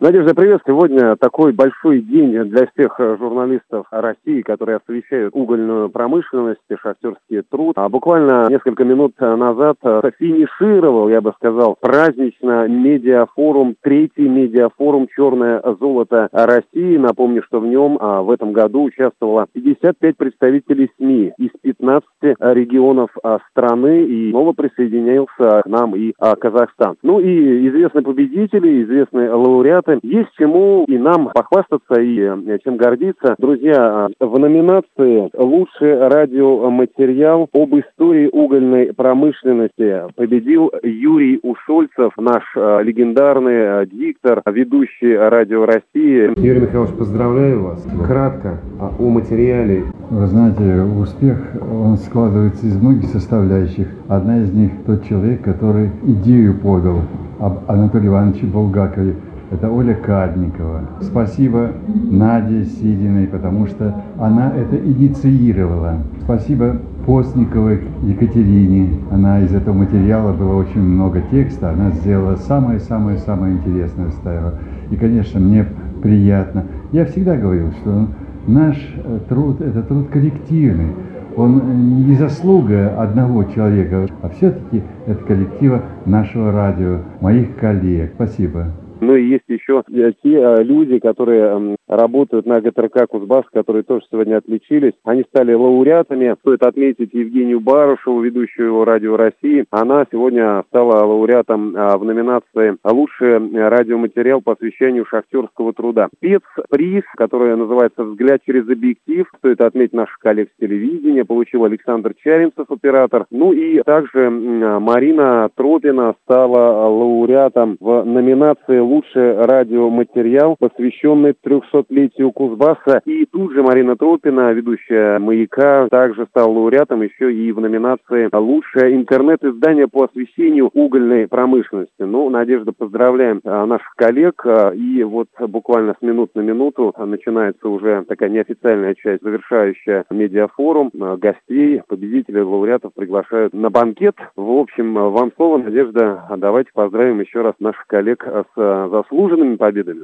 Надежда, привет! Сегодня такой большой день для всех журналистов России, которые освещают угольную промышленность и шахтерский труд. Буквально несколько минут назад финишировал, я бы сказал, празднично медиафорум, третий медиафорум «Черное золото России». Напомню, что в нем в этом году участвовало 55 представителей СМИ из 15 регионов страны, и снова присоединился к нам и Казахстан. Ну и известные победители, известные лауреаты. Есть чему и нам похвастаться, и чем гордиться. Друзья, в номинации «Лучший радиоматериал об истории угольной промышленности» победил Юрий Ушольцев, наш легендарный диктор, ведущий Радио России. Юрий Михайлович, поздравляю вас. Кратко о материале. Вы знаете, успех, он складывается из многих составляющих. Одна из них – тот человек, который идею подал об Анатолии Ивановиче Булгакове. Это Оля Кадникова. Спасибо Наде Сидиной, потому что она это инициировала. Спасибо Постниковой Екатерине. Она из этого материала было очень много текста. Она сделала самое-самое-самое интересное, ставила. И, конечно, мне приятно. Я всегда говорил, что наш труд – это труд коллективный. Он не заслуга одного человека, а все-таки это коллектива нашего радио, моих коллег. Спасибо. Ну и есть еще те люди, которые работают на ГТРК «Кузбасс», которые тоже сегодня отличились. Они стали лауреатами. Стоит отметить Евгению Барышеву, ведущую Радио России. Она сегодня стала лауреатом в номинации «Лучший радиоматериал по освещению шахтерского труда». Спецприз, который называется «Взгляд через объектив», стоит отметить наших коллег с телевидения, получил Александр Чаринцев, оператор. Ну и также Марина Тропина стала лауреатом в номинации «Лучший радиоматериал, посвященный 300-летию Кузбасса». И тут же Марина Тропина, ведущая «Маяка», также стала лауреатом еще и в номинации «Лучшее интернет-издание по освещению угольной промышленности». Ну, Надежда, поздравляем наших коллег. И вот буквально с минут на минуту начинается уже такая неофициальная часть, завершающая медиафорум. Гостей, победителей, лауреатов приглашают на банкет. В общем, вам слово, Надежда. Давайте поздравим еще раз наших коллег с заслуженными победами.